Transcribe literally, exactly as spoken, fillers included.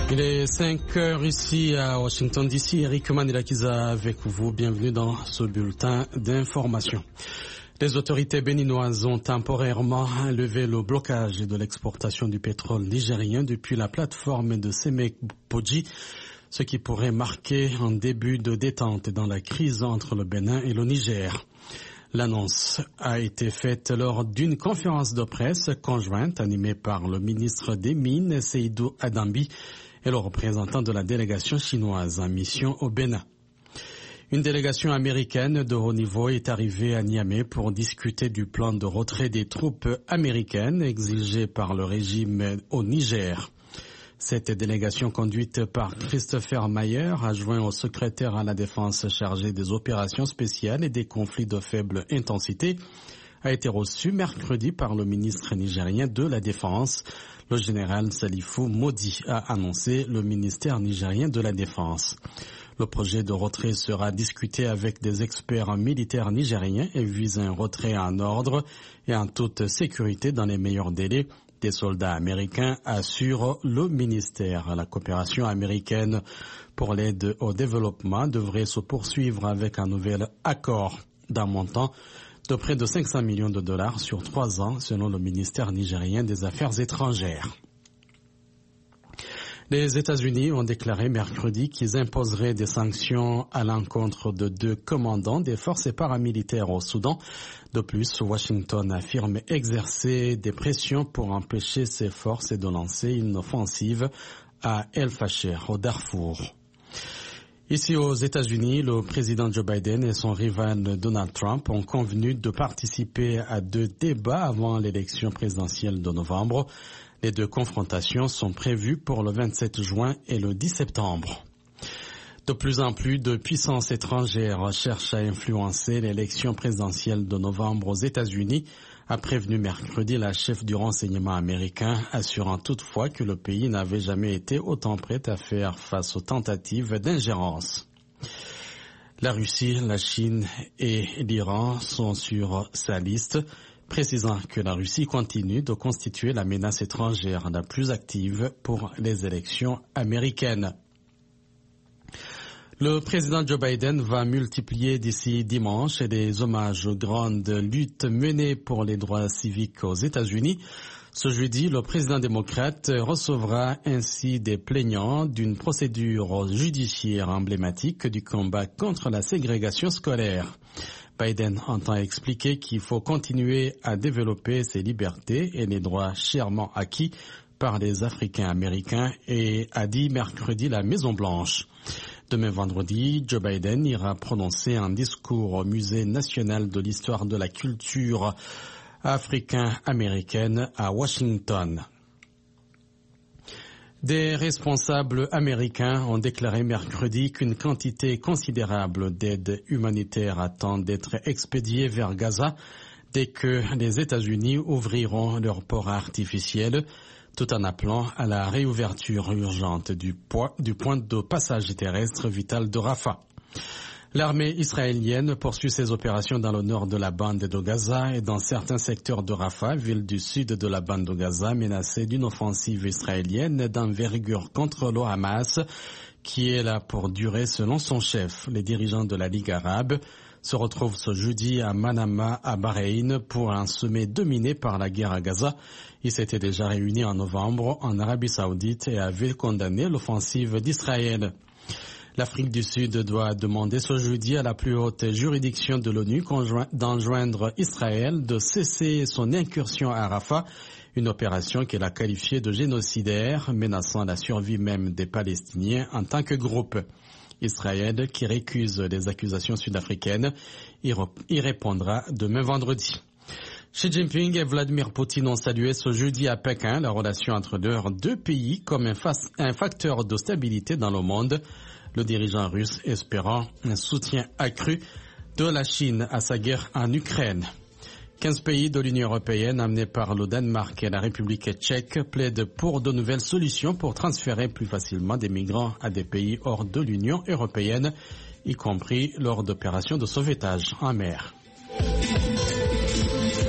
Il est cinq heures ici à Washington D C. Eric Manilakiza avec vous. Bienvenue dans ce bulletin d'information. Les autorités béninoises ont temporairement levé le blocage de l'exportation du pétrole nigérien depuis la plateforme de Semek-Podji, ce qui pourrait marquer un début de détente dans la crise entre le Bénin et le Niger. L'annonce a été faite lors d'une conférence de presse conjointe animée par le ministre des Mines, Seydou Adambi, et le représentant de la délégation chinoise en mission au Bénin. Une délégation américaine de haut niveau est arrivée à Niamey pour discuter du plan de retrait des troupes américaines exigé par le régime au Niger. Cette délégation conduite par Christopher Mayer, adjoint au secrétaire à la défense chargé des opérations spéciales et des conflits de faible intensité, a été reçue mercredi par le ministre nigérien de la Défense. Le général Salifou Modi a annoncé le ministère nigérien de la Défense. Le projet de retrait sera discuté avec des experts militaires nigériens et vise un retrait en ordre et en toute sécurité dans les meilleurs délais. Des soldats américains assurent le ministère. La coopération américaine pour l'aide au développement devrait se poursuivre avec un nouvel accord d'un montant de près de cinq cents millions de dollars sur trois ans, selon le ministère nigérien des Affaires étrangères. Les États-Unis ont déclaré mercredi qu'ils imposeraient des sanctions à l'encontre de deux commandants des forces paramilitaires au Soudan. De plus, Washington affirme exercer des pressions pour empêcher ces forces de lancer une offensive à El Fasher, au Darfour. Ici aux États-Unis, le président Joe Biden et son rival Donald Trump ont convenu de participer à deux débats avant l'élection présidentielle de novembre. Les deux confrontations sont prévues pour le vingt-sept juin et le dix septembre. De plus en plus de puissances étrangères cherchent à influencer l'élection présidentielle de novembre aux États-Unis, a prévenu mercredi la chef du renseignement américain, assurant toutefois que le pays n'avait jamais été autant prêt à faire face aux tentatives d'ingérence. La Russie, la Chine et l'Iran sont sur sa liste, précisant que la Russie continue de constituer la menace étrangère la plus active pour les élections américaines. Le président Joe Biden va multiplier d'ici dimanche les hommages aux grandes luttes menées pour les droits civiques aux États-Unis. Ce jeudi, le président démocrate recevra ainsi des plaignants d'une procédure judiciaire emblématique du combat contre la ségrégation scolaire. Biden entend expliquer qu'il faut continuer à développer ces libertés et les droits chèrement acquis par les Africains américains et a dit mercredi la Maison-Blanche. Demain vendredi, Joe Biden ira prononcer un discours au Musée national de l'histoire de la culture africaine-américaine à Washington. Des responsables américains ont déclaré mercredi qu'une quantité considérable d'aide humanitaire attend d'être expédiée vers Gaza dès que les États-Unis ouvriront leurs ports artificiels, tout en appelant à la réouverture urgente du, point, du point de passage terrestre vital de Rafah. L'armée israélienne poursuit ses opérations dans le nord de la bande de Gaza et dans certains secteurs de Rafah, ville du sud de la bande de Gaza, menacée d'une offensive israélienne d'envergure contre le Hamas, qui est là pour durer selon son chef. Les dirigeants de la Ligue arabe se retrouvent ce jeudi à Manama, à Bahreïn, pour un sommet dominé par la guerre à Gaza. Ils s'étaient déjà réunis en novembre en Arabie Saoudite et avaient condamné l'offensive d'Israël. L'Afrique du Sud doit demander ce jeudi à la plus haute juridiction de l'ONU d'enjoindre Israël de cesser son incursion à Rafah, une opération qu'elle a qualifiée de génocidaire, menaçant la survie même des Palestiniens en tant que groupe. Israël, qui récuse les accusations sud-africaines, y répondra demain vendredi. Xi Jinping et Vladimir Poutine ont salué ce jeudi à Pékin la relation entre leurs deux pays comme un, un facteur de stabilité dans le monde, le dirigeant russe espérant un soutien accru de la Chine à sa guerre en Ukraine. quinze pays de l'Union européenne amenés par le Danemark et la République tchèque plaident pour de nouvelles solutions pour transférer plus facilement des migrants à des pays hors de l'Union européenne, y compris lors d'opérations de sauvetage en mer.